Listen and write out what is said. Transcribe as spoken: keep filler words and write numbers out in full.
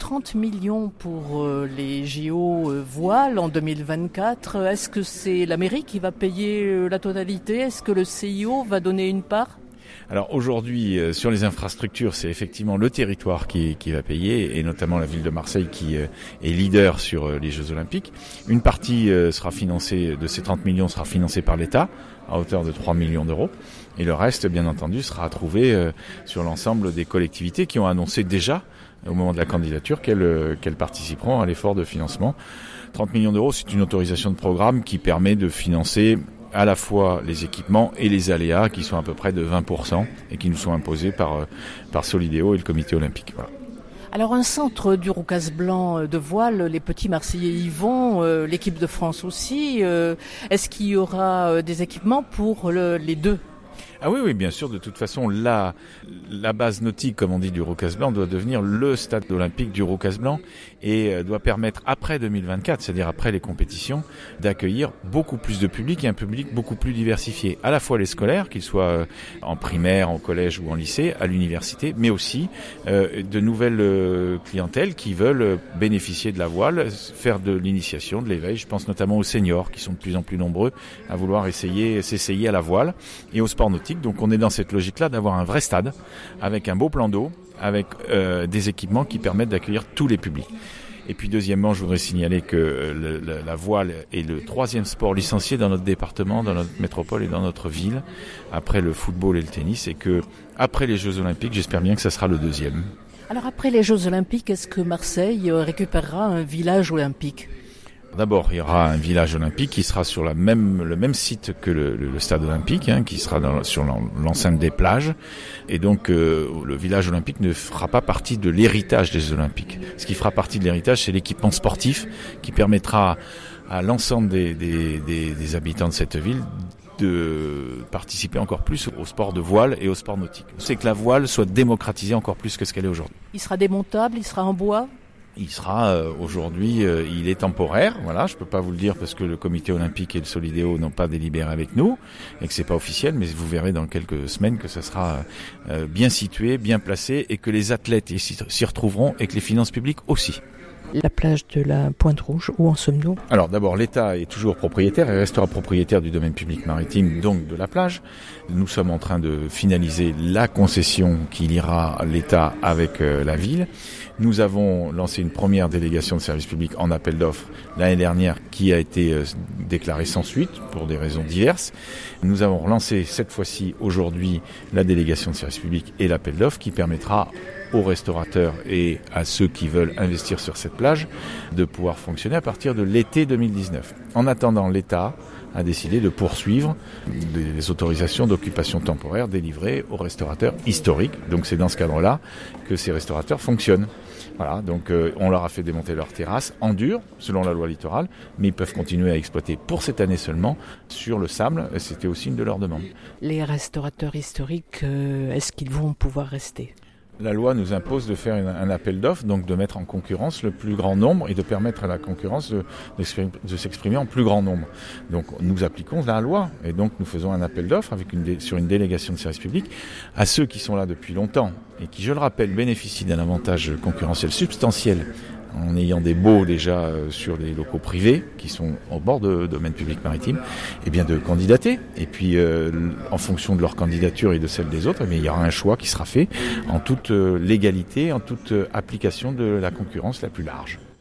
trente millions pour euh, les J O euh, voiles en deux mille vingt-quatre. Est-ce que c'est la mairie qui va payer euh, la totalité? Est-ce que le C I O va donner une part? Alors aujourd'hui, euh, sur les infrastructures, c'est effectivement le territoire qui, qui va payer, et notamment la ville de Marseille qui euh, est leader sur euh, les Jeux Olympiques. Une partie euh, sera financée, de ces trente millions sera financée par l'État, à hauteur de trois millions d'euros. Et le reste, bien entendu, sera à trouver euh, sur l'ensemble des collectivités qui ont annoncé déjà, au moment de la candidature, qu'elles, euh, qu'elles participeront à l'effort de financement. trente millions d'euros, c'est une autorisation de programme qui permet de financer à la fois les équipements et les aléas qui sont à peu près de vingt pour cent et qui nous sont imposés par, par Solideo et le comité olympique. Voilà. Alors un centre du Roucas Blanc de voile, les petits Marseillais y vont, euh, l'équipe de France aussi. Euh, est-ce qu'il y aura des équipements pour le, les deux ? Ah oui, oui, bien sûr. De toute façon, la, la base nautique, comme on dit, du Roucas Blanc doit devenir le stade olympique du Roucas Blanc et doit permettre, après deux mille vingt-quatre, c'est-à-dire après les compétitions, d'accueillir beaucoup plus de public et un public beaucoup plus diversifié. À la fois les scolaires, qu'ils soient en primaire, en collège ou en lycée, à l'université, mais aussi euh, de nouvelles euh, clientèles qui veulent bénéficier de la voile, faire de l'initiation, de l'éveil. Je pense notamment aux seniors qui sont de plus en plus nombreux à vouloir essayer, s'essayer à la voile et au sport nautique. Donc on est dans cette logique-là d'avoir un vrai stade avec un beau plan d'eau, avec euh, des équipements qui permettent d'accueillir tous les publics. Et puis deuxièmement, je voudrais signaler que le, le, la voile est le troisième sport licencié dans notre département, dans notre métropole et dans notre ville, après le football et le tennis, et que après les Jeux Olympiques, j'espère bien que ça sera le deuxième. Alors après les Jeux Olympiques, est-ce que Marseille récupérera un village olympique ? D'abord, il y aura un village olympique qui sera sur la même, le même site que le, le, le stade olympique, hein, qui sera dans, sur l'enceinte des plages. Et donc, euh, le village olympique ne fera pas partie de l'héritage des Olympiques. Ce qui fera partie de l'héritage, c'est l'équipement sportif qui permettra à l'ensemble des, des, des, des habitants de cette ville de participer encore plus au sport de voile et au sport nautique. C'est que la voile soit démocratisée encore plus que ce qu'elle est aujourd'hui. Il sera démontable, il sera en bois ? Il sera euh, aujourd'hui, euh, il est temporaire. Voilà, je peux pas vous le dire parce que le comité olympique et le Solideo n'ont pas délibéré avec nous et que c'est pas officiel. Mais vous verrez dans quelques semaines que ça sera euh, bien situé, bien placé et que les athlètes s'y retrouveront et que les finances publiques aussi. La plage de la Pointe Rouge, où en sommes-nous ? Alors d'abord, l'État est toujours propriétaire et restera propriétaire du domaine public maritime, donc de la plage. Nous sommes en train de finaliser la concession qui liera l'État avec euh, la ville. Nous avons lancé une première délégation de service public en appel d'offres l'année dernière qui a été euh, déclarée sans suite pour des raisons diverses. Nous avons relancé cette fois-ci aujourd'hui la délégation de service public et l'appel d'offres qui permettra aux restaurateurs et à ceux qui veulent investir sur cette plage de pouvoir fonctionner à partir de l'été deux mille dix-neuf. En attendant, l'État a décidé de poursuivre les autorisations d'occupation temporaire délivrées aux restaurateurs historiques. Donc c'est dans ce cadre-là que ces restaurateurs fonctionnent. Voilà, donc euh, on leur a fait démonter leur terrasse en dur, selon la loi littorale, mais ils peuvent continuer à exploiter pour cette année seulement sur le sable. C'était aussi une de leurs demandes. Les restaurateurs historiques, euh, est-ce qu'ils vont pouvoir rester ? La loi nous impose de faire une, un appel d'offres, donc de mettre en concurrence le plus grand nombre et de permettre à la concurrence de, de, de s'exprimer en plus grand nombre. Donc nous appliquons la loi et donc nous faisons un appel d'offres avec une, sur une délégation de service public à ceux qui sont là depuis longtemps et qui, je le rappelle, bénéficient d'un avantage concurrentiel substantiel en ayant des baux déjà euh, sur les locaux privés qui sont au bord de domaine public maritime, et bien de candidater. Et puis, euh, en fonction de leur candidature et de celle des autres, mais il y aura un choix qui sera fait en toute euh, légalité, en toute euh, application de la concurrence la plus large.